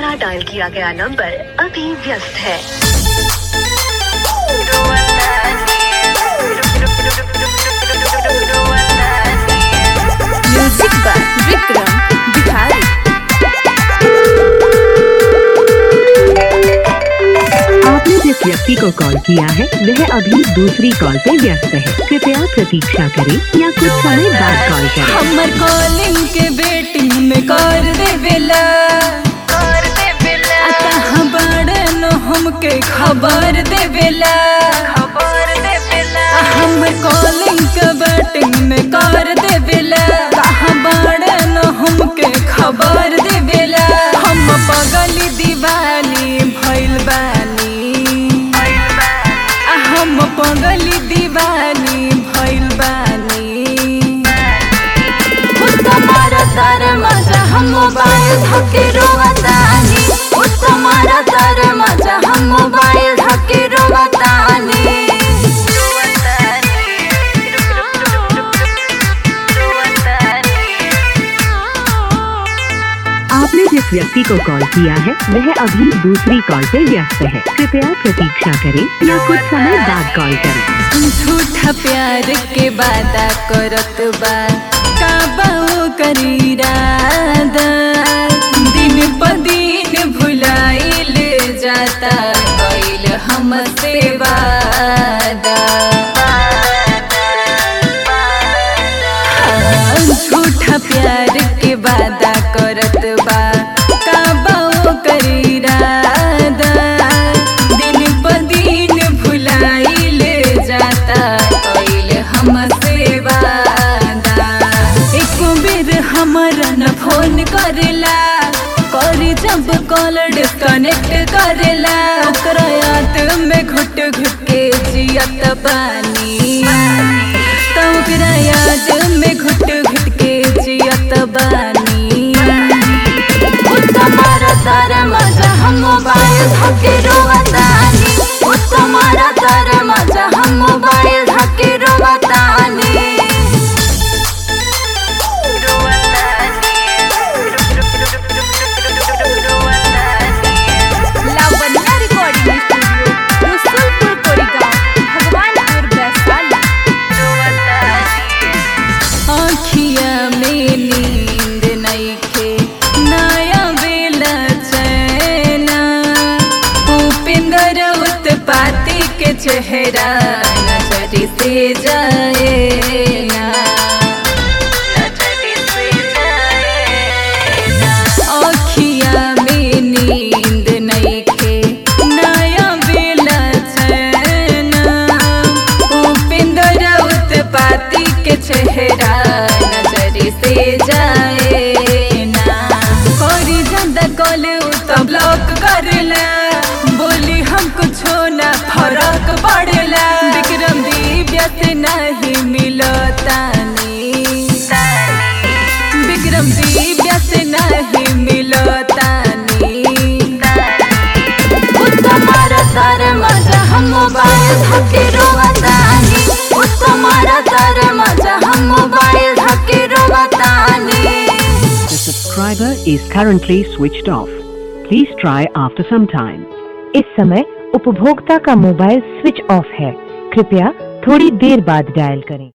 द्वारा डायल किया गया नंबर अभी व्यस्त है। Music by Vikram Bihari. आपने जिस व्यक्ति को कॉल किया है वह अभी दूसरी कॉल पे व्यस्त है, कृपया प्रतीक्षा करें या कुछ समय बाद कॉल करें। हमर कॉलिंग के वेटिंग में कर देवेला, कहाँ बड़न हमके खबर देवेला। हमर कॉलिंग के वेटिंग में कर देवेला, कहाँ बड़न हमके खबर देवेला। हम पगली दीवानी भइल बानी, हम पगली दीवानी भइल बानी। तुम्हारा तार मजा हम मोबाइल धके रोवतानी, तुम्हारा तार मजा हम मोबाइल धके रोवतानी। आपने जिस व्यक्ति को कॉल किया है वह अभी दूसरी कॉल पे व्यस्त है, कृपया प्रतीक्षा करें या कुछ समय बाद कॉल करें। झूठा प्यार के वादा करत बा, का बाऊ करी रादा। दिन प दिन भुलाइल जाता, कइल हमसे वादा। झूठा प्यार के वादा करत बा, का बाऊ करी रादा। दिन प दिन भुलाइल जाता, कइल हमसे वादा। एक बेर हमरा न फोन करेला, करी जब कॉल डिस्कनेक्ट करेला। ओकरा याद में घुट घुट के जियत बानी, तो ओकरा याद में घुट घुट के जियत बानी। तुम्हारा तार मजा हम मोबाइल धके रोवतानी, तुम्हारा तार मजा हम मोबाइल धके रोवतानी। Lavanya recording studio, Rasulpur Koriganv, Bhagwanpur Vaishali. आँखिया में नींद नइखे, नया बेला चैना। उपेंद्र उत्पाती के चेहरा नजर से जाए ना, आँखिया में नींद नइखे, नया बेला चैना। उपेंद्र उत्पाती के चेहरा नजर से जाए ना। करी ज्यादा कॉल तो ब्लॉक करेला, बोली हम कुछो ना फर्क पड़ेला। विक्रम दिव्या से नहीं मिलतानी, विक्रम दिव्या से नहीं मिलतानी। तुम्हारा तार मजा हम मोबाइल धके रोवतानी, तुम्हारा तार मजा हम मोबाइल धके रोवतानी। The subscriber is currently switched off. Please try after some time. इस समय उपभोक्ता का मोबाइल स्विच ऑफ है, कृपया थोड़ी देर बाद डायल करें।